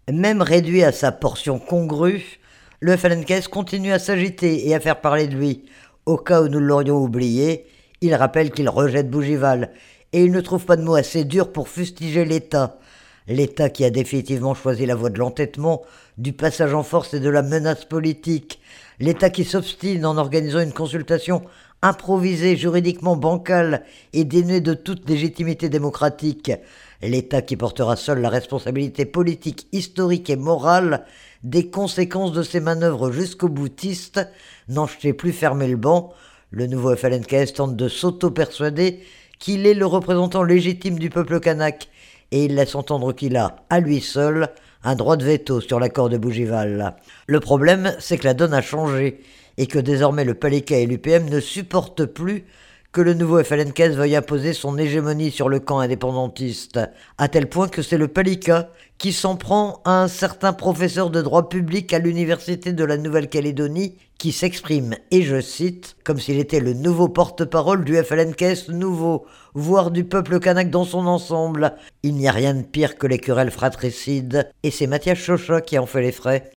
Même réduit à sa portion congrue, le FLNKS continue à s'agiter et à faire parler de lui. Au cas où nous l'aurions oublié, il rappelle qu'il rejette Bougival et il ne trouve pas de mots assez durs pour fustiger l'État. L'État qui a définitivement choisi la voie de l'entêtement, du passage en force et de la menace politique. L'État qui s'obstine en organisant une consultation improvisée, juridiquement bancale et dénuée de toute légitimité démocratique. L'État qui portera seul la responsabilité politique, historique et morale des conséquences de ses manœuvres jusqu'au boutiste, n'en sait plus fermer le banc. Le nouveau FLNKS tente de s'auto-persuader qu'il est le représentant légitime du peuple kanak et il laisse entendre qu'il a, à lui seul, un droit de veto sur l'accord de Bougival. Le problème, c'est que la donne a changé et que désormais le Palika et l'UPM ne supportent plus que le nouveau FLNKS veuille imposer son hégémonie sur le camp indépendantiste, à tel point que c'est le Palika qui s'en prend à un certain professeur de droit public à l'université de la Nouvelle-Calédonie qui s'exprime, et je cite, comme s'il était le nouveau porte-parole du FLNKS nouveau, voire du peuple kanak dans son ensemble. Il n'y a rien de pire que les querelles fratricides, et c'est Mathias Chocha qui en fait les frais.